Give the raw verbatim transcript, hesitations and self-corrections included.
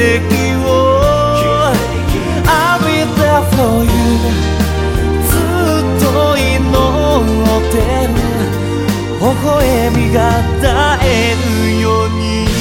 石を I'll be there for you ずっと祈ってる微笑みが絶えるように